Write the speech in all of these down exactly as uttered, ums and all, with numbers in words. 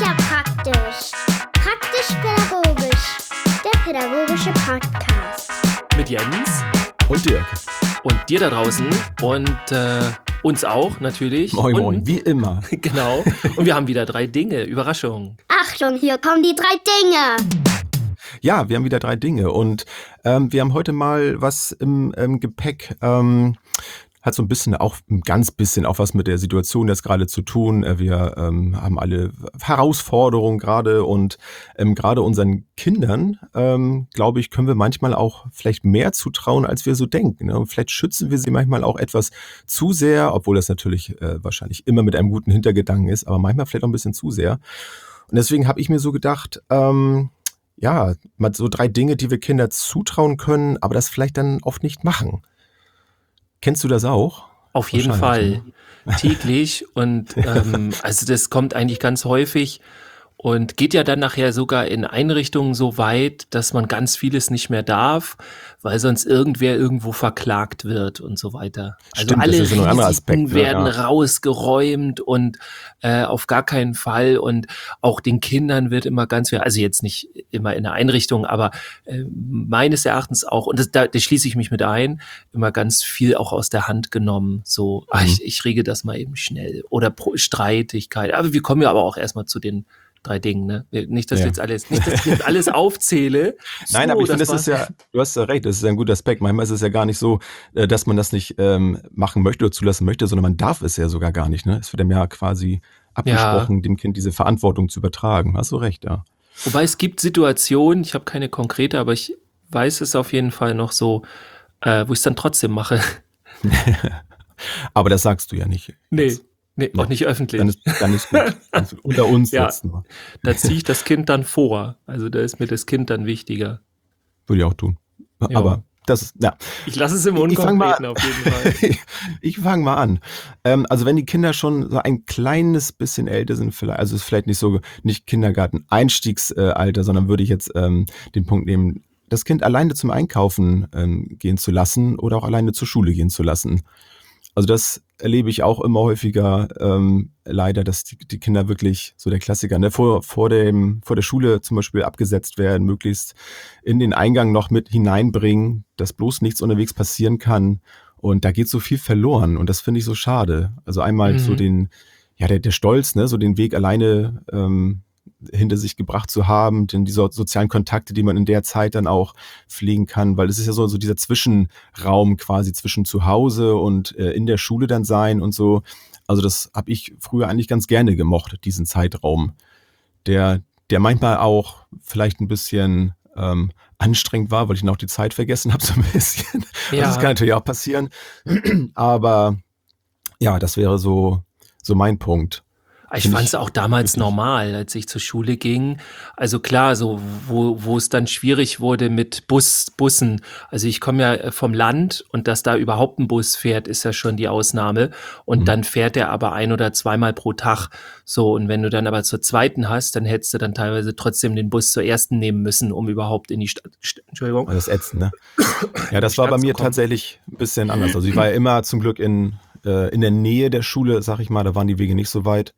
ja praktisch. Praktisch-pädagogisch. Der pädagogische Podcast. Mit Jens und Dirk. Und dir da draußen und äh, uns auch natürlich. Moin, und, moin, wie immer. Genau. Und wir haben wieder drei Dinge. Überraschung. Achtung, hier kommen die drei Dinge. Ja, wir haben wieder drei Dinge und ähm, wir haben heute mal was im, im Gepäck. Ähm, hat so ein bisschen, auch ein ganz bisschen auch was mit der Situation jetzt gerade zu tun. Wir ähm, haben alle Herausforderungen gerade und ähm, gerade unseren Kindern, ähm, glaube ich, können wir manchmal auch vielleicht mehr zutrauen, als wir so denken. Ne? Und vielleicht schützen wir sie manchmal auch etwas zu sehr, obwohl das natürlich äh, wahrscheinlich immer mit einem guten Hintergedanken ist, aber manchmal vielleicht auch ein bisschen zu sehr. Und deswegen habe ich mir so gedacht, ähm, ja, mal so drei Dinge, die wir Kindern zutrauen können, aber das vielleicht dann oft nicht machen. Kennst du das auch? Auf jeden Fall. Täglich. Und ähm, also das kommt eigentlich ganz häufig und geht ja dann nachher sogar in Einrichtungen so weit, dass man ganz vieles nicht mehr darf, weil sonst irgendwer irgendwo verklagt wird und so weiter. Also Stimmt, alle das ist ja noch ein anderer Risiken Aspekt, ne? werden Ja. rausgeräumt und äh, auf gar keinen Fall. Und auch den Kindern wird immer ganz viel, also jetzt nicht immer in der Einrichtung, aber äh, meines Erachtens auch, und das, da, da schließe ich mich mit ein, immer ganz viel auch aus der Hand genommen. So, ach, ich, ich rege das mal eben schnell. Oder Pro- Streitigkeit. Aber wir kommen ja aber auch erstmal zu den drei Dingen, ne? Nicht, dass Ja. jetzt alles, nicht, dass ich jetzt alles aufzähle. Nein, So, aber ich finde, das das ist war- ja, du hast ja recht, das ist ja ein guter Aspekt. Manchmal ist es ja gar nicht so, äh, dass man das nicht ähm, machen möchte oder zulassen möchte, sondern man darf es ja sogar gar nicht. Ne? Es wird einem ja quasi abgesprochen, dem Kind diese Verantwortung zu übertragen. Hast du recht, ja. Wobei es gibt Situationen, ich habe keine konkrete, aber ich weiß es auf jeden Fall noch so, äh, wo ich es dann trotzdem mache. Aber das sagst du ja nicht. Nee, Jetzt. nee, auch nicht öffentlich. Dann ist, dann ist gut. Dann ist unter uns Ja. jetzt nur. Da ziehe ich das Kind dann vor. Also da ist mir das Kind dann wichtiger. Würde ich auch tun. Ja. Aber das ist, ja. Ich lasse es im Ich fang mal- Unkonkreten auf jeden Fall. Ich fange mal an. Ähm, also wenn die Kinder schon so ein kleines bisschen älter sind, vielleicht, also es ist vielleicht nicht so, nicht Kindergarten-Einstiegsalter, sondern würde ich jetzt ähm, den Punkt nehmen, das Kind alleine zum Einkaufen ähm, gehen zu lassen oder auch alleine zur Schule gehen zu lassen. Also das erlebe ich auch immer häufiger, ähm, leider, dass die, die Kinder wirklich, so der Klassiker, ne, vor, vor, dem, vor der Schule zum Beispiel abgesetzt werden, möglichst in den Eingang noch mit hineinbringen, dass bloß nichts unterwegs passieren kann. Und da geht so viel verloren und das finde ich so schade. Also einmal Mhm. so den, ja, der, der Stolz, ne, so den Weg alleine ähm, hinter sich gebracht zu haben, denn diese sozialen Kontakte, die man in der Zeit dann auch pflegen kann, weil es ist ja so, so dieser Zwischenraum quasi zwischen zu Hause und äh, in der Schule dann sein und so. Also das habe ich früher eigentlich ganz gerne gemocht, diesen Zeitraum, der, der manchmal auch vielleicht ein bisschen ähm, anstrengend war, weil ich dann auch die Zeit vergessen habe so ein bisschen. Ja. Also das kann natürlich auch passieren, aber ja, das wäre so, so mein Punkt. Ich Find fand ich es auch damals richtig. normal, als ich zur Schule ging. Also klar, so wo, wo es dann schwierig wurde mit Bus, Bussen. Also ich komme ja vom Land und dass da überhaupt ein Bus fährt, ist ja schon die Ausnahme. Und Mhm. dann fährt er aber ein oder zweimal pro Tag. So, und wenn du dann aber zur zweiten hast, dann hättest du dann teilweise trotzdem den Bus zur ersten nehmen müssen, um überhaupt in die Stadt. St- Entschuldigung. Das ist ätzend, ne? Ja, das war bei Stadt zu mir kommen. tatsächlich ein bisschen anders. Also ich war ja immer zum Glück in, äh, in der Nähe der Schule, sag ich mal, da waren die Wege nicht so weit.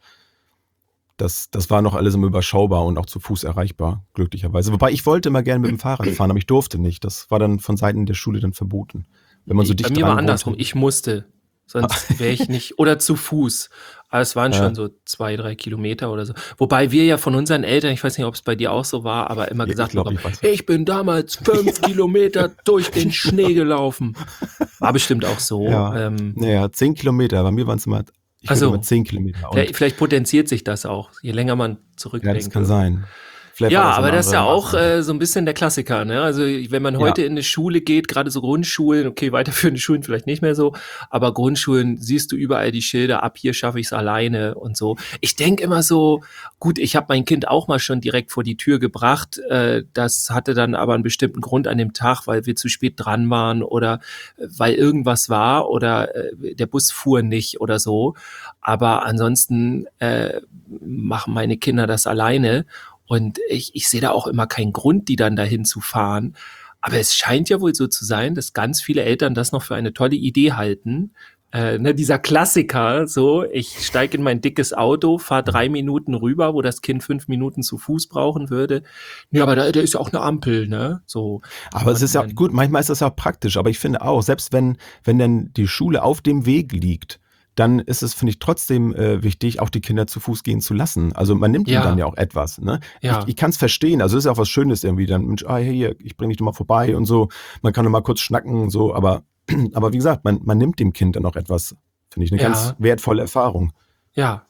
Das, das war noch alles immer überschaubar und auch zu Fuß erreichbar, glücklicherweise. Wobei ich wollte immer gerne mit dem Fahrrad fahren, aber ich durfte nicht. Das war dann von Seiten der Schule dann verboten. Wenn man so dicht Bei mir dran war wohnte. andersrum. Ich musste. Sonst wäre ich nicht. Oder zu Fuß. Aber es waren Ja. schon so zwei, drei Kilometer oder so. Wobei wir ja von unseren Eltern, ich weiß nicht, ob es bei dir auch so war, aber immer Ja, gesagt ich glaub, bekommen, ich weiß. ich bin damals fünf Kilometer durch den Schnee gelaufen. War bestimmt auch so. Ja. Ähm, Naja, zehn Kilometer. Bei mir waren es immer, ich Ach würde so. immer zehn Kilometer. Und, vielleicht, vielleicht potenziert sich das auch, je länger man ja, zurückdenkt. das kann sein. Vielleicht war Ja, das aber eine das ist ja andere auch Maßnahme. äh, so ein bisschen der Klassiker, ne? Also wenn man Ja. heute in eine Schule geht, gerade so Grundschulen, okay, weiterführende Schulen vielleicht nicht mehr so, aber Grundschulen siehst du überall die Schilder, ab hier schaffe ich es alleine und so. Ich denke immer so, gut, ich habe mein Kind auch mal schon direkt vor die Tür gebracht, äh, das hatte dann aber einen bestimmten Grund an dem Tag, weil wir zu spät dran waren oder äh, weil irgendwas war oder äh, der Bus fuhr nicht oder so, aber ansonsten äh, machen meine Kinder das alleine. Und ich, ich sehe da auch immer keinen Grund, die dann dahin zu fahren. Aber es scheint ja wohl so zu sein, dass ganz viele Eltern das noch für eine tolle Idee halten, äh, ne, dieser Klassiker, so, ich steige in mein dickes Auto, fahre drei Minuten rüber, wo das Kind fünf Minuten zu Fuß brauchen würde. Ja, aber da, da ist ja auch eine Ampel, ne? So. Aber es ist ja dann, gut, manchmal ist das ja auch praktisch, aber ich finde auch, selbst wenn, wenn dann die Schule auf dem Weg liegt, dann ist es, finde ich, trotzdem äh, wichtig, auch die Kinder zu Fuß gehen zu lassen. Also man nimmt Ja. ihnen dann ja auch etwas. Ne? Ja. Ich, ich kann es verstehen, also es ist ja auch was Schönes irgendwie, dann, Mensch, ah, hier, ich bringe dich doch mal vorbei und so, man kann doch mal kurz schnacken und so, aber, aber wie gesagt, man, man nimmt dem Kind dann auch etwas, finde ich, eine Ja. ganz wertvolle Erfahrung. Ja.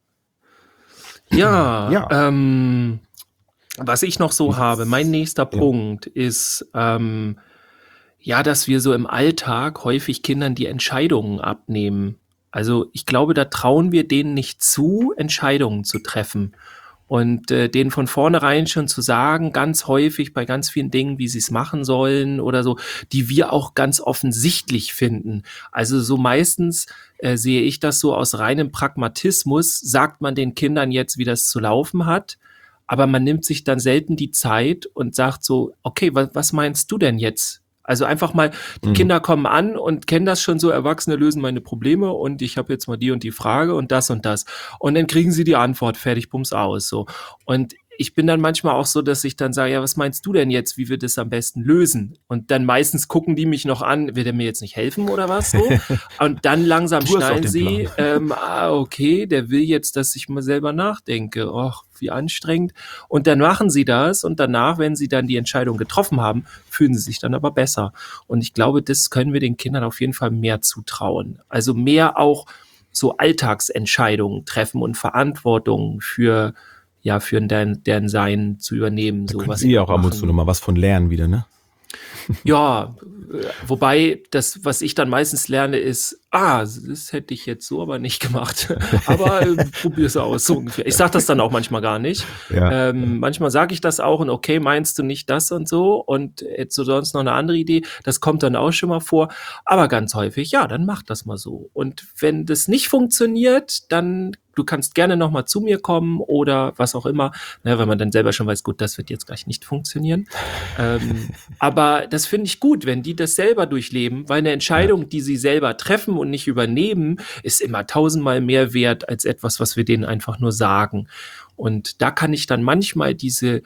Ja, Ja. Ähm, was ich noch so Was- habe, mein nächster Ja. Punkt ist, ähm, ja, dass wir so im Alltag häufig Kindern die Entscheidungen abnehmen. Also ich glaube, da trauen wir denen nicht zu, Entscheidungen zu treffen. Und äh, denen von vornherein schon zu sagen, ganz häufig bei ganz vielen Dingen, wie sie es machen sollen oder so, die wir auch ganz offensichtlich finden. Also so meistens äh, sehe ich das so aus reinem Pragmatismus, sagt man den Kindern jetzt, wie das zu laufen hat, aber man nimmt sich dann selten die Zeit und sagt so, okay, wa- was meinst du denn jetzt? Also einfach mal, die Mhm. Kinder kommen an und kennen das schon so, Erwachsene lösen meine Probleme und ich habe jetzt mal die und die Frage und das und das. Und dann kriegen sie die Antwort, fertig, bums aus. So. Und ich bin dann manchmal auch so, dass ich dann sage, ja, was meinst du denn jetzt, wie wir das am besten lösen? Und dann meistens gucken die mich noch an, will der mir jetzt nicht helfen oder was so? Und dann langsam Du hast auch schnallen den sie, ähm, ah, okay, der will jetzt, dass ich mal selber nachdenke. Och, wie anstrengend. Und dann machen sie das und danach, wenn sie dann die Entscheidung getroffen haben, fühlen sie sich dann aber besser. Und ich glaube, das können wir den Kindern auf jeden Fall mehr zutrauen. Also mehr auch so Alltagsentscheidungen treffen und Verantwortung für, ja, für deren, deren Sein zu übernehmen. Da So können was Sie ja auch ab und machen. zu nochmal was von lernen wieder, ne? Ja, äh, wobei das, was ich dann meistens lerne, ist, ah, das hätte ich jetzt so aber nicht gemacht. Aber äh, probier's aus, so ungefähr. Ich sage das dann auch manchmal gar nicht. Ja. Ähm, manchmal sage ich das auch und okay, meinst du nicht das und so und jetzt so sonst noch eine andere Idee. Das kommt dann auch schon mal vor. Aber ganz häufig, ja, dann mach das mal so. Und wenn das nicht funktioniert, dann du kannst gerne noch mal zu mir kommen oder was auch immer, ne, wenn man dann selber schon weiß, gut, das wird jetzt gleich nicht funktionieren. ähm, aber das finde ich gut, wenn die das selber durchleben, weil eine Entscheidung, die sie selber treffen und nicht übernehmen, ist immer tausendmal mehr wert als etwas, was wir denen einfach nur sagen. Und da kann ich dann manchmal diese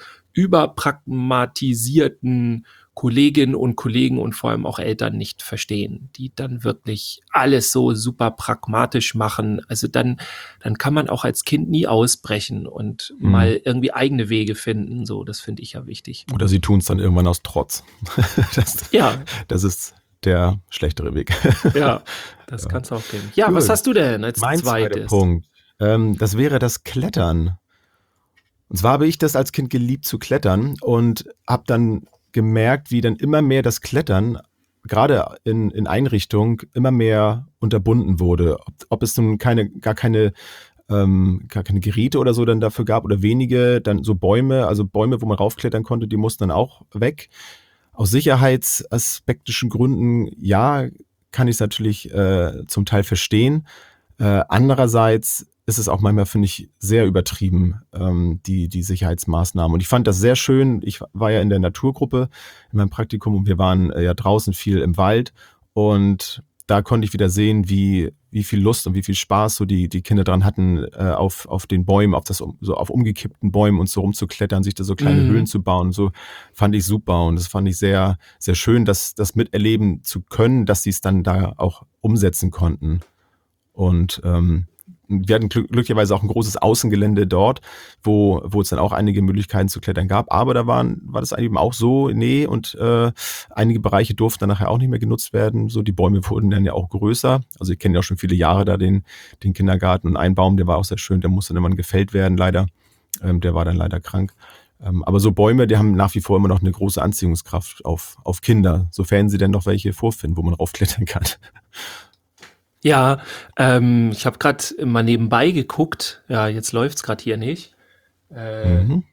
überpragmatisierten Kolleginnen und Kollegen und vor allem auch Eltern nicht verstehen, die dann wirklich alles so super pragmatisch machen. Also dann, dann kann man auch als Kind nie ausbrechen und Mhm. mal irgendwie eigene Wege finden. So, das finde ich ja wichtig. Oder sie tun es dann irgendwann aus Trotz. das, Ja, das ist der schlechtere Weg. ja, das Ja. kann es auch geben. Ja, Gut. was hast du denn als Mein zweiter zweites? Punkt, ähm, das wäre das Klettern. Und zwar habe ich das als Kind geliebt zu klettern und habe dann gemerkt, wie dann immer mehr das Klettern, gerade in, in Einrichtungen, immer mehr unterbunden wurde. Ob, ob es nun keine, gar keine ähm, gar keine Geräte oder so dann dafür gab oder wenige, dann so Bäume, also Bäume, wo man raufklettern konnte, die mussten dann auch weg. Aus sicherheitsaspektischen Gründen, ja, kann ich es natürlich äh, zum Teil verstehen. Äh, andererseits ist es auch manchmal, finde ich, sehr übertrieben, ähm, die, die Sicherheitsmaßnahmen. Und ich fand das sehr schön. Ich war ja in der Naturgruppe in meinem Praktikum und wir waren äh, ja draußen viel im Wald und da konnte ich wieder sehen, wie, wie viel Lust und wie viel Spaß so die, die Kinder dran hatten, äh, auf, auf den Bäumen, auf das, so auf umgekippten Bäumen und so rumzuklettern, sich da so kleine Mhm. Höhlen zu bauen. So fand ich super und das fand ich sehr, sehr schön, das, das miterleben zu können, dass sie es dann da auch umsetzen konnten. Und ähm, wir hatten glück- glücklicherweise auch ein großes Außengelände dort, wo, wo es dann auch einige Möglichkeiten zu klettern gab. Aber da waren, war das eben auch so, nee, und äh, einige Bereiche durften dann nachher auch nicht mehr genutzt werden. So, die Bäume wurden dann ja auch größer. Also ich kenne ja auch schon viele Jahre da den, den Kindergarten. Und ein Baum, der war auch sehr schön, der musste dann immer gefällt werden, leider. Ähm, der war dann leider krank. Ähm, aber so Bäume, die haben nach wie vor immer noch eine große Anziehungskraft auf, auf Kinder, sofern sie denn noch welche vorfinden, wo man raufklettern kann. Ja, ähm, ich habe gerade mal nebenbei geguckt. Ja, jetzt läuft's gerade hier nicht. Äh, Mhm.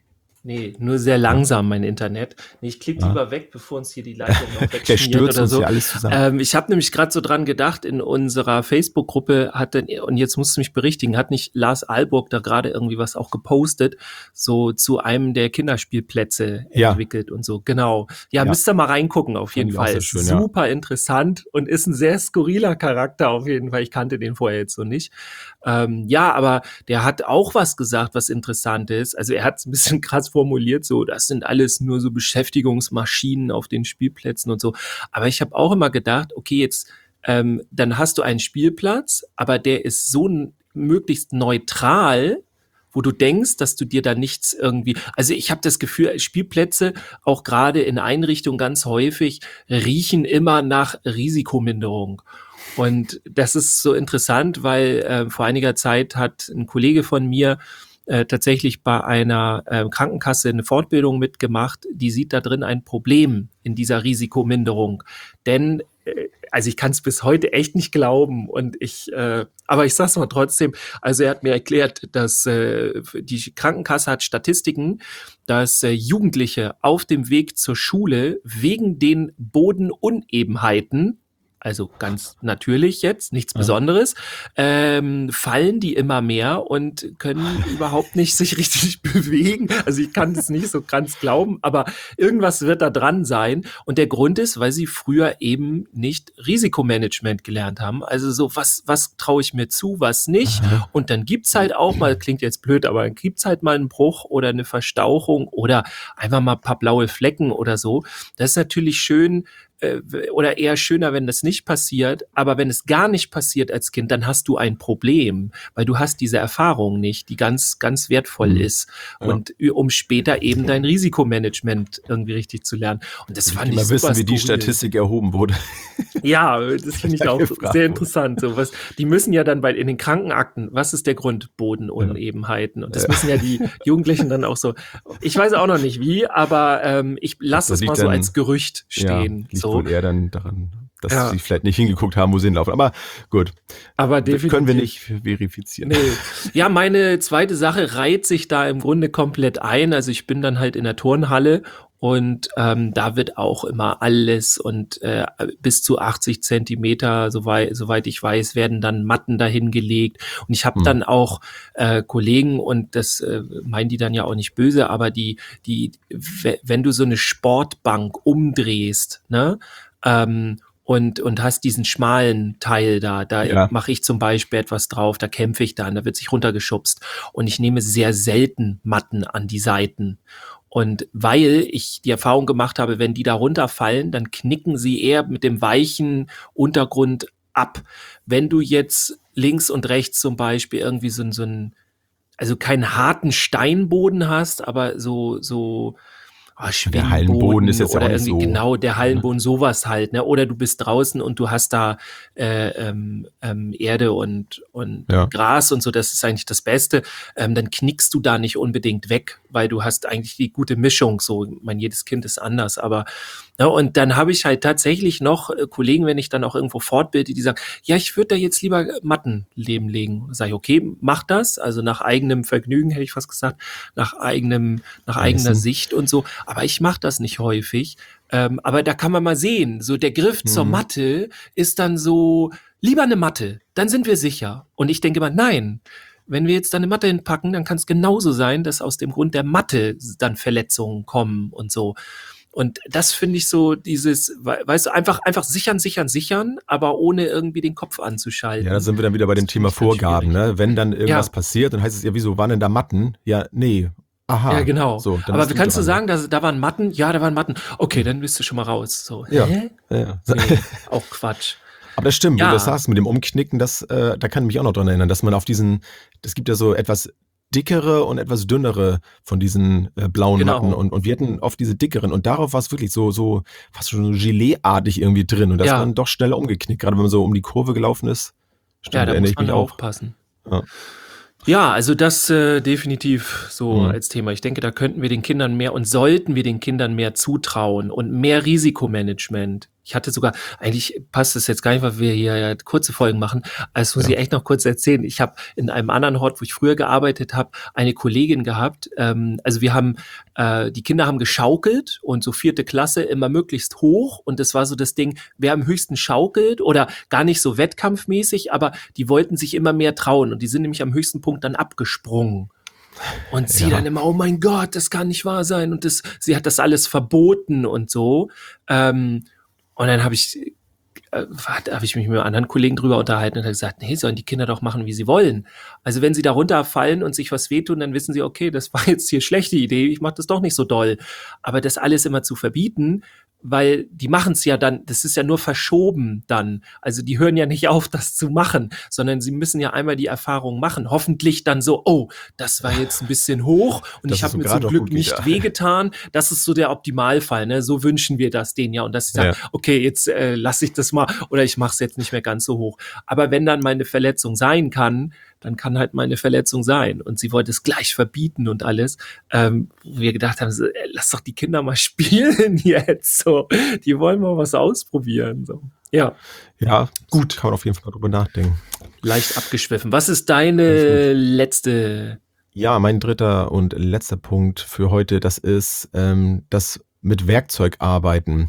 Nee, nur sehr langsam mein Internet. Nee, ich klicke Ja. lieber weg, bevor uns hier die Leitung noch Der wegschmiert stürzt oder uns so. ja alles zusammen. Ähm, ich habe nämlich gerade so dran gedacht, in unserer Facebook-Gruppe hat dann, und jetzt musst du mich berichtigen, hat nicht Lars Alburg da gerade irgendwie was auch gepostet, so zu einem der Kinderspielplätze Ja. entwickelt und so. Genau. Ja, Ja. müsst ihr mal reingucken auf Fand jeden ich auch Fall. sehr Ist schön, ja. super interessant und ist ein sehr skurriler Charakter auf jeden Fall. Ich kannte den vorher jetzt so nicht. Ähm, ja, aber der hat auch was gesagt, was interessant ist. Also er hat es ein bisschen krass formuliert, so das sind alles nur so Beschäftigungsmaschinen auf den Spielplätzen und so. Aber ich habe auch immer gedacht, okay, jetzt ähm, dann hast du einen Spielplatz, aber der ist so n- möglichst neutral, wo du denkst, dass du dir da nichts irgendwie, also ich habe das Gefühl, Spielplätze auch gerade in Einrichtungen ganz häufig riechen immer nach Risikominderung. Und das ist so interessant, weil äh, vor einiger Zeit hat ein Kollege von mir äh, tatsächlich bei einer äh, Krankenkasse eine Fortbildung mitgemacht, die sieht da drin ein Problem in dieser Risikominderung. Denn, äh, also ich kann es bis heute echt nicht glauben und ich, äh, aber ich sag's mal trotzdem, also er hat mir erklärt, dass äh, die Krankenkasse hat Statistiken, dass äh, Jugendliche auf dem Weg zur Schule wegen den Bodenunebenheiten, also ganz natürlich jetzt, nichts Ja. Besonderes, ähm, fallen die immer mehr und können überhaupt nicht sich richtig bewegen. Also ich kann das nicht so ganz glauben, aber irgendwas wird da dran sein. Und der Grund ist, weil sie früher eben nicht Risikomanagement gelernt haben. Also so, was, was traue ich mir zu, was nicht. Aha. Und dann gibt's halt auch mal, klingt jetzt blöd, aber dann gibt's halt mal einen Bruch oder eine Verstauchung oder einfach mal ein paar blaue Flecken oder so. Das ist natürlich schön, äh, oder eher schöner, wenn das nicht passiert. Aber wenn es gar nicht passiert als Kind, dann hast du ein Problem, weil du hast diese Erfahrung nicht, die ganz, ganz wertvoll Mhm. ist. Ja. Und ü- um später eben dein Risikomanagement irgendwie richtig zu lernen. Und das Ich fand will ich mal super wissen, wie die skurril. Statistik erhoben wurde. Ja, das finde ich Da auch gefragt sehr wurde. interessant. So was, die müssen ja dann bei in den Krankenakten, was ist der Grund? Bodenunebenheiten. Und das Ja. müssen ja die Jugendlichen dann auch so. Ich weiß auch noch nicht wie, aber ähm, ich lasse Das es mal liegt so dann- als Gerücht Ja, stehen. liegt so, wohl eher dann daran, dass Ja. sie vielleicht nicht hingeguckt haben, wo sie hinlaufen. Aber gut, aber definitiv können wir nicht verifizieren. Nee. Ja, meine zweite Sache reiht sich da im Grunde komplett ein. Also ich bin dann halt in der Turnhalle und ähm, da wird auch immer alles und äh, bis zu achtzig Zentimeter, soweit, soweit ich weiß, werden dann Matten dahin gelegt. Und ich habe Hm. dann auch äh, Kollegen und das äh, meinen die dann ja auch nicht böse, aber die, die, we- wenn du so eine Sportbank umdrehst, ne, ähm, und, und hast diesen schmalen Teil da, da Ja. mache ich zum Beispiel etwas drauf, da kämpfe ich dann, da wird sich runtergeschubst und ich nehme sehr selten Matten an die Seiten. Und weil ich die Erfahrung gemacht habe, wenn die da runterfallen, dann knicken sie eher mit dem weichen Untergrund ab. Wenn du jetzt links und rechts zum Beispiel irgendwie so, ein- so ein, also keinen harten Steinboden hast, aber so, so, ah, Der Hallenboden ist jetzt ja oder auch nicht irgendwie so, genau der Hallenboden, sowas halt, ne? Oder du bist draußen und du hast da äh, ähm, ähm, Erde und und Ja. Gras und so, das ist eigentlich das Beste. Ähm, dann knickst du da nicht unbedingt weg, weil du hast eigentlich die gute Mischung. So, ich meine, jedes Kind ist anders, aber ja, und dann habe ich halt tatsächlich noch äh, Kollegen, wenn ich dann auch irgendwo fortbilde, die sagen, ja, ich würde da jetzt lieber Matten leben legen. Sag ich, okay, mach das, also nach eigenem Vergnügen, hätte ich fast gesagt, nach eigenem, nach eigener Ermessen. Sicht und so. Aber ich mache das nicht häufig. Ähm, aber da kann man mal sehen, so der Griff zur Mhm. Matte ist dann so, lieber eine Matte, dann sind wir sicher. Und ich denke mal, nein, wenn wir jetzt da eine Matte hinpacken, dann kann es genauso sein, dass aus dem Grund der Matte dann Verletzungen kommen und so. Und das finde ich so dieses, we- weißt du, einfach, einfach sichern, sichern, sichern, aber ohne irgendwie den Kopf anzuschalten. Ja, da sind wir dann wieder bei dem Das Thema finde ich dann Vorgaben. schwierig. Ne? Wenn dann irgendwas Ja. passiert, dann heißt es ja, wieso waren denn da Matten? Ja, nee. Aha. Ja, genau. So, dann aber bist kannst du dran. sagen, dass, da waren Matten? Ja, da waren Matten. Okay, dann bist du schon mal raus. So, Ja. hä? Ja, ja. Nee, auch Quatsch. Aber das stimmt, Ja. wo du das sagst mit dem Umknicken, das, äh, da kann ich mich auch noch dran erinnern, dass man auf diesen, es gibt ja so etwas dickere und etwas dünnere von diesen äh, blauen Genau. Matten und, und wir hatten oft diese dickeren und darauf war es wirklich so, so fast schon so Gelee-artig irgendwie drin und das Ja. war dann doch schneller umgeknickt, gerade wenn man so um die Kurve gelaufen ist. Stimmt, Ja, da erinnere muss ich man mich auch. aufpassen. Ja. Ja, also das äh, definitiv so Mhm. als Thema. Ich denke, da könnten wir den Kindern mehr und sollten wir den Kindern mehr zutrauen und mehr Risikomanagement. Ich hatte sogar, eigentlich passt es jetzt gar nicht, weil wir hier ja kurze Folgen machen, aber das muss Ja. ich echt noch kurz erzählen. Ich habe in einem anderen Hort, wo ich früher gearbeitet habe, eine Kollegin gehabt. Ähm, also wir haben, äh, die Kinder haben geschaukelt und so vierte Klasse immer möglichst hoch. Und das war so das Ding, wer am höchsten schaukelt oder gar nicht so wettkampfmäßig, aber die wollten sich immer mehr trauen. Und die sind nämlich am höchsten Punkt dann abgesprungen. Und sie Ja. dann immer, oh mein Gott, das kann nicht wahr sein. Und das, sie hat das alles verboten und so. Ähm, und dann habe ich, äh, habe ich mich mit anderen Kollegen drüber unterhalten und habe gesagt, nee, sollen die Kinder doch machen, wie sie wollen. Also wenn sie da runterfallen und sich was wehtun, dann wissen sie, okay, das war jetzt hier schlechte Idee, ich mache das doch nicht so doll. Aber das alles immer zu verbieten, weil die machen es ja dann, das ist ja nur verschoben dann. Also die hören ja nicht auf, das zu machen, sondern sie müssen ja einmal die Erfahrung machen. Hoffentlich dann so, oh, das war jetzt ein bisschen hoch und Das ich ist habe so mir gerade zum noch Glück gut nicht wieder. wehgetan. Das ist so der Optimalfall, ne? So wünschen wir das denen ja. Und dass sie sagen, Ja. okay, jetzt äh, lasse ich das mal oder ich mache es jetzt nicht mehr ganz so hoch. Aber wenn dann meine Verletzung sein kann, dann kann halt meine Verletzung sein. Und sie wollte es gleich verbieten und alles. Ähm, wo wir gedacht haben, so, ey, lass doch die Kinder mal spielen jetzt. So, die wollen mal was ausprobieren. So. Ja, Ja, gut. Kann man auf jeden Fall drüber nachdenken. leicht abgeschwiffen. Was ist deine letzte? Ja, mein dritter und letzter Punkt für heute, das ist ähm, das mit Werkzeug arbeiten.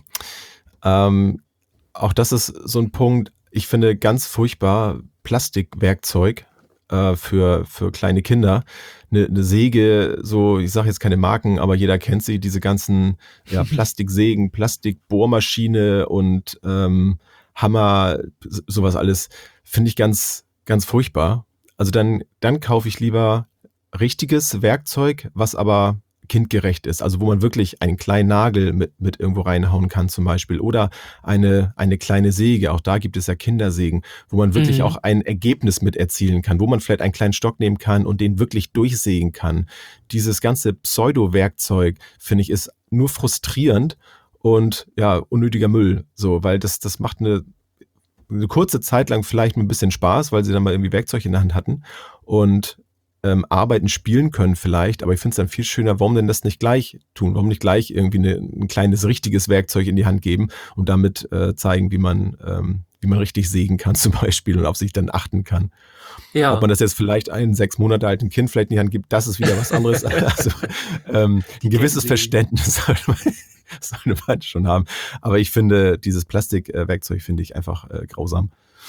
Ähm, auch das ist so ein Punkt, ich finde ganz furchtbar, Plastikwerkzeug äh, für, für kleine Kinder. Eine, eine Säge, so, ich sage jetzt keine Marken, aber jeder kennt sie, diese ganzen ja, Plastiksägen, Plastikbohrmaschine und ähm, Hammer, s- sowas alles, finde ich ganz, ganz furchtbar. Also dann, dann kaufe ich lieber richtiges Werkzeug, was aber kindgerecht ist. Also wo man wirklich einen kleinen Nagel mit, mit irgendwo reinhauen kann zum Beispiel. Oder eine, eine kleine Säge, auch da gibt es ja Kindersägen, wo man wirklich Mhm. auch ein Ergebnis mit erzielen kann, wo man vielleicht einen kleinen Stock nehmen kann und den wirklich durchsägen kann. Dieses ganze Pseudo-Werkzeug, finde ich, ist nur frustrierend und ja, unnötiger Müll. So, weil das, das macht eine, eine kurze Zeit lang vielleicht ein bisschen Spaß, weil sie dann mal irgendwie Werkzeug in der Hand hatten und ähm, arbeiten, spielen können vielleicht, aber ich finde es dann viel schöner, warum denn das nicht gleich tun? Warum nicht gleich irgendwie eine, ein kleines, richtiges Werkzeug in die Hand geben und damit äh, zeigen, wie man, ähm, wie man richtig sägen kann zum Beispiel und auf sich dann achten kann. Ja. Ob man das jetzt vielleicht einem sechs Monate alten Kind vielleicht in die Hand gibt, das ist wieder was anderes. Also ähm, ein gewisses Sie. Verständnis sollte man, sollte man schon haben. Aber ich finde, dieses Plastikwerkzeug finde ich einfach äh, grausam.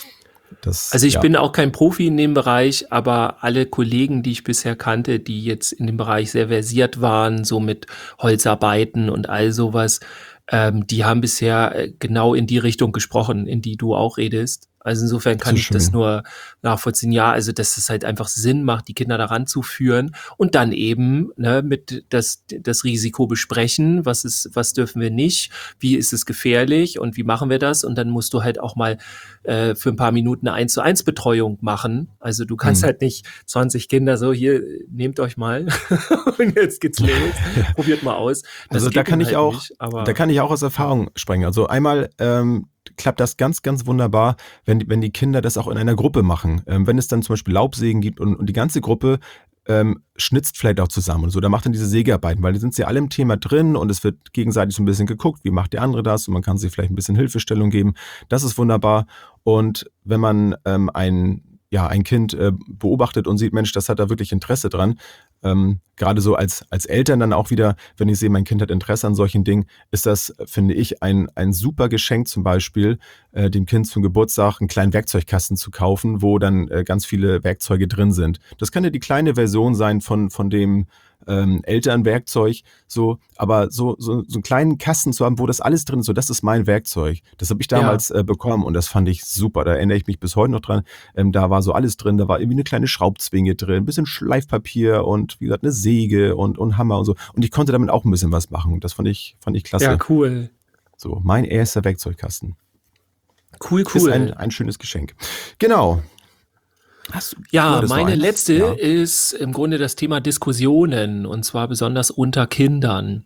Das, Also ich ja. bin auch kein Profi in dem Bereich, aber alle Kollegen, die ich bisher kannte, die jetzt in dem Bereich sehr versiert waren, so mit Holzarbeiten und all sowas, ähm, die haben bisher äh, genau in die Richtung gesprochen, in die du auch redest. Also insofern kann Das ist ich das schön. nur nachvollziehen. Ja, also dass es halt einfach Sinn macht, die Kinder daran zu führen und dann eben ne, mit das, das Risiko besprechen, was ist, was dürfen wir nicht, wie ist es gefährlich und wie machen wir das? Und dann musst du halt auch mal äh, für ein paar Minuten eine eins zu eins Betreuung machen. Also du kannst Hm. halt nicht zwanzig Kinder so, hier, nehmt euch mal und jetzt geht's los, probiert mal aus. Das Also da geht kann dann ich halt auch, nicht, aber da kann ich auch aus Erfahrung sprechen. Also einmal ähm, klappt das ganz, ganz wunderbar, wenn, die- wenn die Kinder das auch in einer Gruppe machen. Ähm, wenn es dann zum Beispiel Laubsägen gibt und, und die ganze Gruppe ähm, schnitzt vielleicht auch zusammen und so, da macht dann diese Sägearbeiten, weil die sind ja alle im Thema drin und es wird gegenseitig so ein bisschen geguckt, wie macht der andere das und man kann sich vielleicht ein bisschen Hilfestellung geben. Das ist wunderbar. Und wenn man ähm, ein ja, ein Kind äh, beobachtet und sieht, Mensch, das hat da wirklich Interesse dran. Ähm, gerade so als, als Eltern dann auch wieder, wenn ich sehe, mein Kind hat Interesse an solchen Dingen, ist das, finde ich, ein, ein super Geschenk zum Beispiel, äh, dem Kind zum Geburtstag einen kleinen Werkzeugkasten zu kaufen, wo dann äh, ganz viele Werkzeuge drin sind. Das kann ja die kleine Version sein von, von dem ähm, Elternwerkzeug, so, aber so, so, so einen kleinen Kasten zu haben, wo das alles drin ist, so, das ist mein Werkzeug. Das habe ich damals äh, bekommen und das fand ich super. Da erinnere ich mich bis heute noch dran. Ähm, da war so alles drin, da war irgendwie eine kleine Schraubzwinge drin, ein bisschen Schleifpapier und wie gesagt eine Säge und, und Hammer und so. Und ich konnte damit auch ein bisschen was machen. Das fand ich, fand ich klasse. ja, cool. So, mein erster Werkzeugkasten. Cool, Ist cool. ein, ein schönes Geschenk. Genau. Hast du, du Ja, hattest noch meine eins? letzte Ja. ist im Grunde das Thema Diskussionen und zwar besonders unter Kindern.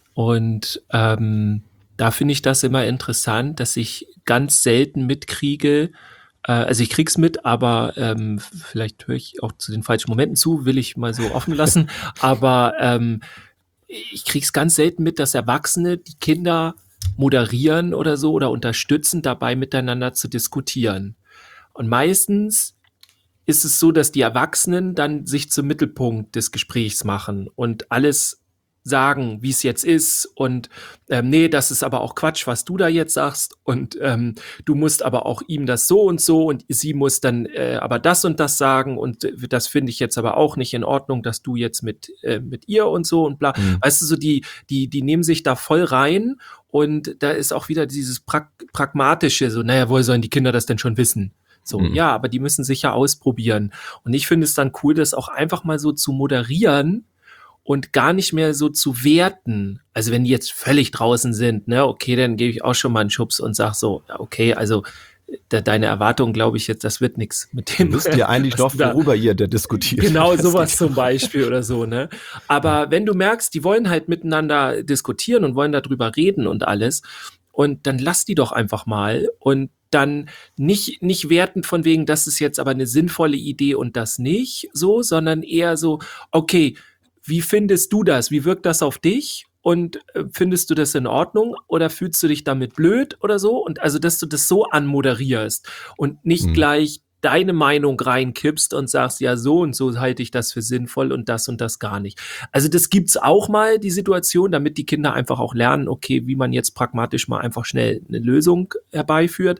Und ähm, da finde ich das immer interessant, dass ich ganz selten mitkriege, äh, also ich krieg's mit, aber ähm, vielleicht höre ich auch zu den falschen Momenten zu, will ich mal so offen lassen, aber ähm, ich krieg's ganz selten mit, dass Erwachsene die Kinder moderieren oder so oder unterstützen, dabei miteinander zu diskutieren. Und meistens ist es so, dass die Erwachsenen dann sich zum Mittelpunkt des Gesprächs machen und alles sagen, wie es jetzt ist und ähm, nee, das ist aber auch Quatsch, was du da jetzt sagst und ähm, du musst aber auch ihm das so und so und sie muss dann äh, aber das und das sagen und äh, das finde ich jetzt aber auch nicht in Ordnung, dass du jetzt mit äh, mit ihr und so und bla. Mhm. Weißt du, so die die die nehmen sich da voll rein und da ist auch wieder dieses pra- pragmatische, so naja, woher sollen die Kinder das denn schon wissen? So, Mhm. ja, aber die müssen sich ja ausprobieren. Und ich finde es dann cool, das auch einfach mal so zu moderieren und gar nicht mehr so zu werten. Also wenn die jetzt völlig draußen sind, ne, okay, dann gebe ich auch schon mal einen Schubs und sag so, ja, okay, also de- deine Erwartung, glaube ich jetzt, das wird nichts mit dem. Wisst ihr eigentlich was noch, du da- worüber ihr da diskutiert? Genau, Das sowas geht- zum Beispiel oder so, ne? Aber wenn du merkst, die wollen halt miteinander diskutieren und wollen darüber reden und alles, und dann lass die doch einfach mal und dann nicht, nicht werten von wegen, das ist jetzt aber eine sinnvolle Idee und das nicht so, sondern eher so, okay, wie findest du das? Wie wirkt das auf dich? Und äh, findest du das in Ordnung oder fühlst du dich damit blöd oder so? Und also, dass du das so anmoderierst und nicht Mhm. gleich deine Meinung reinkippst und sagst, ja, so und so halte ich das für sinnvoll und das und das gar nicht. Also das gibt's auch mal, die Situation, damit die Kinder einfach auch lernen, okay, wie man jetzt pragmatisch mal einfach schnell eine Lösung herbeiführt.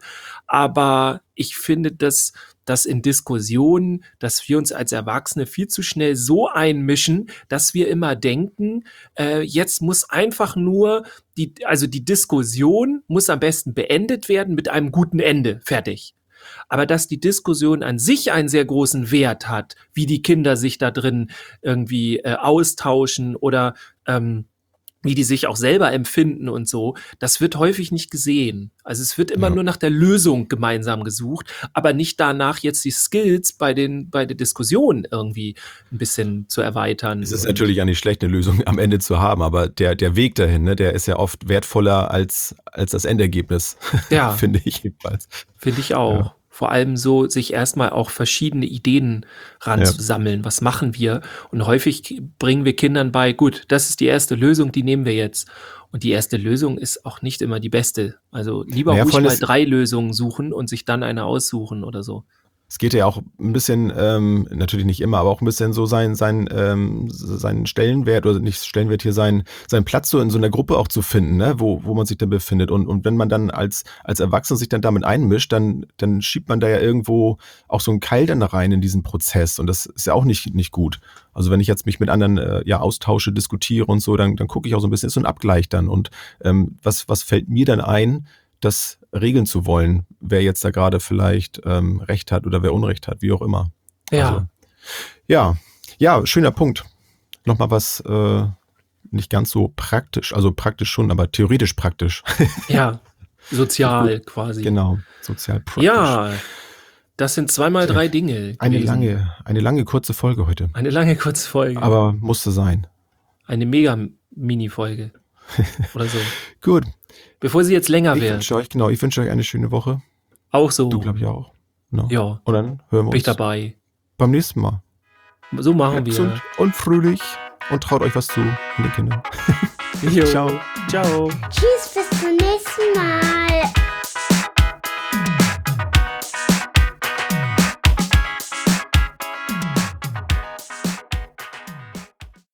Aber ich finde, dass, dass in Diskussionen, dass wir uns als Erwachsene viel zu schnell so einmischen, dass wir immer denken, äh, jetzt muss einfach nur die, also die Diskussion muss am besten beendet werden mit einem guten Ende. Fertig. Aber dass die Diskussion an sich einen sehr großen Wert hat, wie die Kinder sich da drin irgendwie äh, austauschen oder ähm, wie die sich auch selber empfinden und so, das wird häufig nicht gesehen. Also es wird immer Ja. nur nach der Lösung gemeinsam gesucht, aber nicht danach jetzt die Skills bei den bei der Diskussion irgendwie ein bisschen zu erweitern. Es ist Und- natürlich ja nicht schlecht, eine Lösung am Ende zu haben, aber der, der Weg dahin, ne, der ist ja oft wertvoller als, als das Endergebnis, Ja. finde ich jedenfalls. Finde ich auch. Ja. Vor allem so, sich erstmal auch verschiedene Ideen ranzusammeln. Was machen wir? Und häufig bringen wir Kindern bei, gut, das ist die erste Lösung, die nehmen wir jetzt. Und die erste Lösung ist auch nicht immer die beste. Also lieber Naja, ruhig vor allem mal ist- drei Lösungen suchen und sich dann eine aussuchen oder so. Es geht ja auch ein bisschen, ähm, natürlich nicht immer, aber auch ein bisschen so sein, sein, ähm, seinen Stellenwert oder nicht Stellenwert hier, sein, seinen Platz so in so einer Gruppe auch zu finden, ne, wo, wo man sich dann befindet. Und, und wenn man dann als, als Erwachsener sich dann damit einmischt, dann, dann schiebt man da ja irgendwo auch so einen Keil dann da rein in diesen Prozess. Und das ist ja auch nicht, nicht gut. Also wenn ich jetzt mich mit anderen äh, ja austausche, diskutiere und so, dann, dann gucke ich auch so ein bisschen, ist so ein Abgleich dann. Und ähm, was, was fällt mir dann ein, das regeln zu wollen, wer jetzt da gerade vielleicht ähm, Recht hat oder wer Unrecht hat, wie auch immer. Ja. Also, ja, ja, schöner Punkt. Nochmal was äh, nicht ganz so praktisch, also praktisch schon, aber theoretisch praktisch. Ja. Sozial quasi. Genau, sozial praktisch. Ja. Das sind zweimal drei Dinge. Eine gewesen. lange, eine lange kurze Folge heute. Eine lange kurze Folge. Aber musste sein. Eine mega Mini-Folge. Oder so. Gut. Bevor sie jetzt länger Ich wird. wünsche euch, genau, ich wünsche euch eine schöne Woche. Auch so. Du, glaube ich, auch. Ne? Ja. Und dann hören wir Bin ich uns dabei. beim nächsten Mal. So machen wir. Gesund und fröhlich und traut euch was zu mit den Kindern. Jo. Ciao. Ciao. Tschüss, bis zum nächsten Mal.